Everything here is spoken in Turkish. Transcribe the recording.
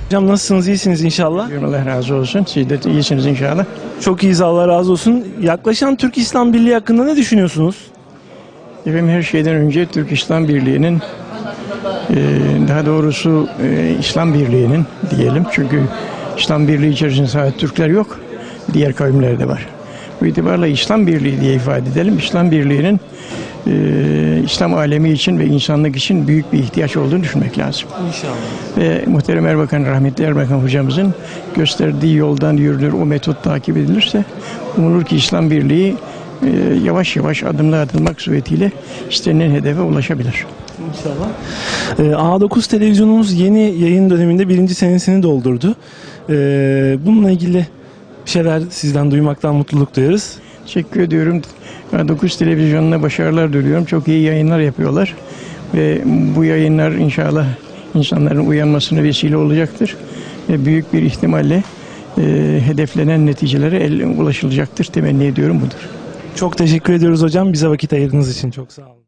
Hocam nasılsınız? İyisiniz inşallah. Allah razı olsun. Siz de iyisiniz inşallah. Çok iyiyiz, Allah razı olsun. Yaklaşan Türk-İslam Birliği hakkında ne düşünüyorsunuz? Efendim, her şeyden önce Türk-İslam Birliği'nin daha doğrusu İslam Birliği'nin diyelim. Çünkü İslam Birliği içerisinde sadece Türkler yok. Diğer kavimler de var. Bu itibarla İslam Birliği diye ifade edelim. İslam Birliği'nin İslam alemi için ve insanlık için büyük bir ihtiyaç olduğunu düşünmek lazım. İnşallah. Ve muhterem Erbakan, rahmetli Erbakan hocamızın gösterdiği yoldan yürünür, o metot takip edilirse umulur ki İslam Birliği yavaş yavaş adımlar atılmak suretiyle istenilen hedefe ulaşabilir. İnşallah. A9 televizyonumuz yeni yayın döneminde 1. senesini doldurdu. Bununla ilgili şeyler sizden duymaktan mutluluk duyarız. Teşekkür ediyorum. A9 televizyonuna başarılar diliyorum. Çok iyi yayınlar yapıyorlar. Ve bu yayınlar inşallah insanların uyanmasına vesile olacaktır. Ve büyük bir ihtimalle hedeflenen neticelere ulaşılacaktır. Temenni ediyorum budur. Çok teşekkür ediyoruz hocam. Bize vakit ayırdığınız için çok sağ olun.